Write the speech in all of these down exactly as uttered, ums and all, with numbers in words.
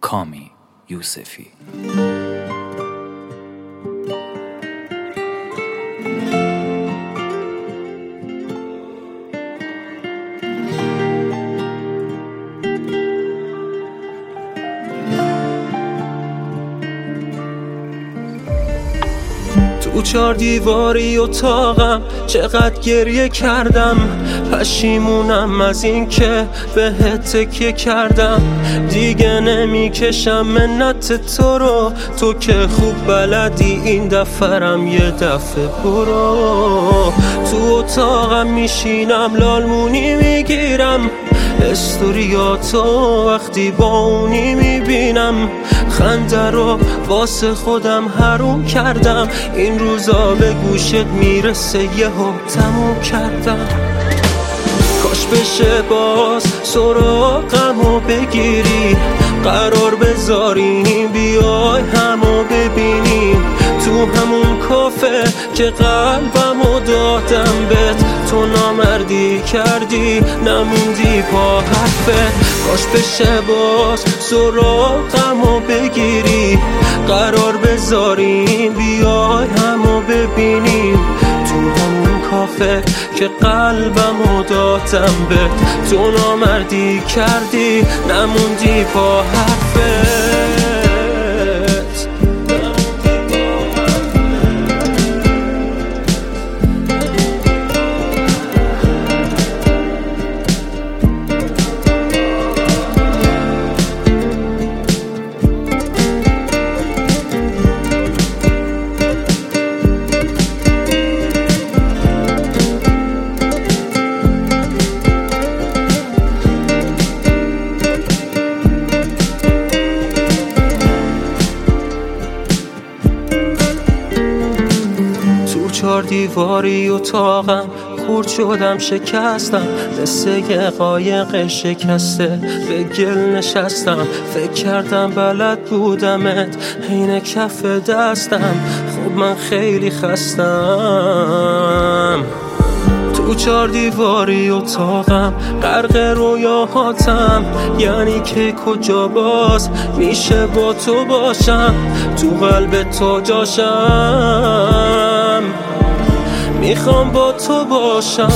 کامی یوسفی. تو چار دیواری اتاقم چقدر گریه کردم، پشیمونم از این که بهت تکیه کردم. دیگه نمیکشم منت تو رو، تو که خوب بلدی این دفرم یه دفعه برو. تو اتاقم میشینم لالمونی میگیرم، استوریاتو وقتی با اونی میبینم. خنده رو واسه خودم حروم کردم، این روزا به گوشت میرسه یهو تموم کردم. کاش بشه باز سراغمو بگیری، قرار بذاریم بیای همو ببینیم. تو همون کافه که قلبمو دادم بهت، تو نامردی کردی نموندی پا حرفت. کاش بشه باز سراغمو بگیری، قرار بذاریم بیای همو ببینیم. تو همون کافه که قلبمو دادم بهت، تو نامردی کردی نموندی پا حرفت. چار دیواری اتاقم خورد شدم شکستم، مثل یه قایق شکسته به گل نشستم. فکر کردم بلد بودمت حین کف دستم، خب من خیلی خستم. تو چار دیواری اتاقم غرق رویاهاتم، یعنی که کجا باز میشه با تو باشم. تو قلب تو جاشم، میخوام با تو باشم.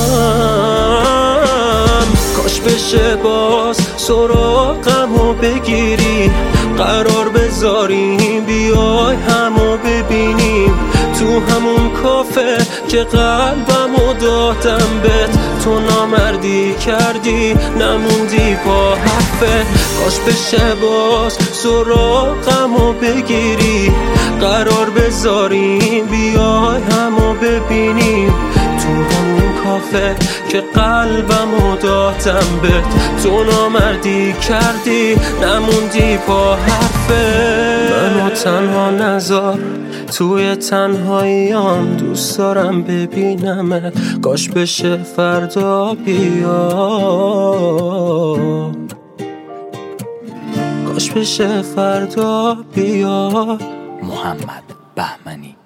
کاش بشه باز سراغمو بگیری، قرار بذاریم بیای همو ببینیم. تو همون کافه که قلبمو دادم بهت، تو نامردی کردی نموندی پا حرفت. کاش بشه باز سراغمو بگیری، قرار بذاریم بیای همو ببینیم. تو همون کافه که قلبمو دادم بهت، تو نامردی کردی نموندی پا حرفت. منو تنها نذار توی تنهاییام، دوست دارم ببینمت، کاش بشه فردا بیا. کاش بشه فردا بیا. محمد بهمنی.